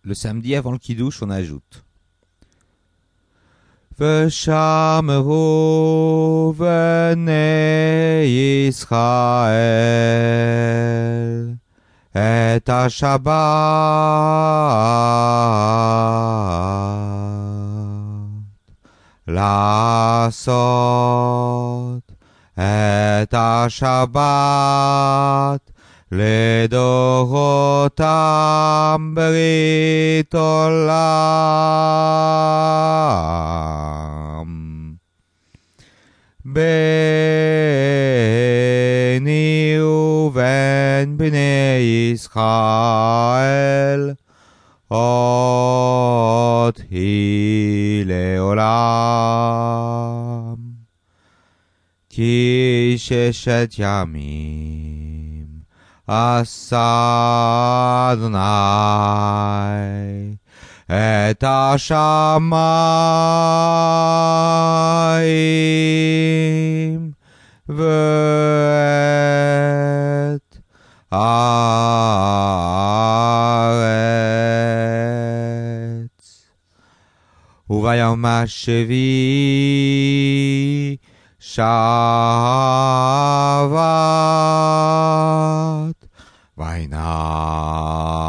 Le samedi avant le Kiddush, on ajoute Veshamru bnei Yisrael et ha-Shabbat לעשות את השבת לדורותם ברית עולם. ביני ובין בני ישראל אות היא לעולם. כי 6 ימים עשה אדוני את השמיים ואת הארץ. וביום השביעי שבת וינח